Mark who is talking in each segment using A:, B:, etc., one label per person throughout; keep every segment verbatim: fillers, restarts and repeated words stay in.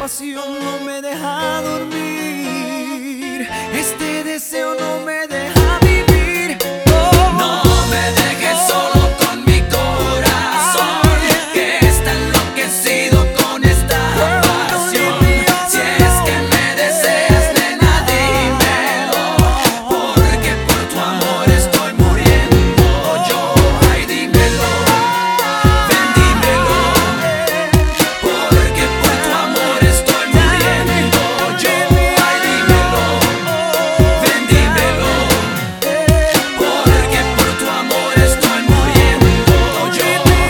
A: pasión no me deja dormir, este deseo no me deja vivir. Oh,
B: no me dejes solo con mi corazón, que está enloquecido con esta pasión. Si es que me deseas, nena, dímelo, porque por tu amor estoy muriendo yo. Ay, dímelo, ven, dímelo, porque por tu amor estoy muriendo yo. Ay, dímelo, ven, dímelo, porque por tu amor estoy muriendo yo.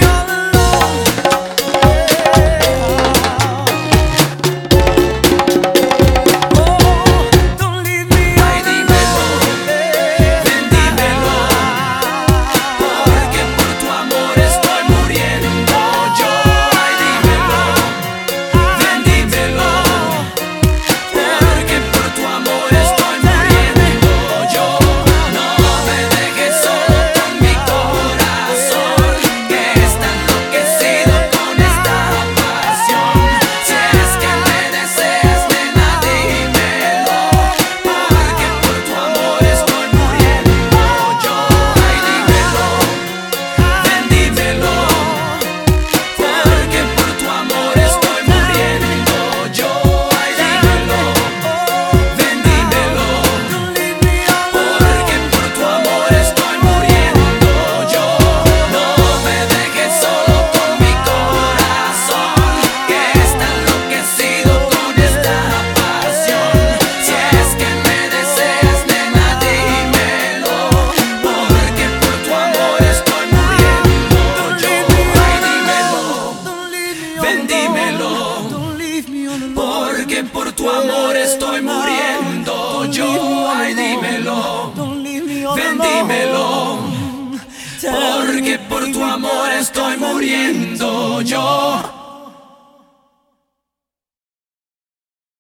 A: don't leave me
B: Ay, dímelo, ven, dímelo, porque por tu amor estoy muriendo yo. Ay, dímelo, ven, dímelo, porque por tu amor estoy muriendo yo. No me dejes solo con mi corazón, que está enloquecido con esta pasión. Si es que me deseas, nena, dímelo, porque por tu amor estoy muriendo yo. Ay, dímelo, ven, dímelo, porque por tu amor estoy muriendo yo. Ay, dímelo, ven, dímelo, porque por tu amor estoy muriendo yo. No me dejes solo con mi corazón, que está enloquecido con esta pasión. Si es que me deseas, nena, dímelo, porque por tu amor estoy muriendo yo. Ay, dímelo, ven, dímelo, porque por tu amor estoy muriendo yo. Ay, dímelo, ven, dímelo, porque por tu amor estoy muriendo yo.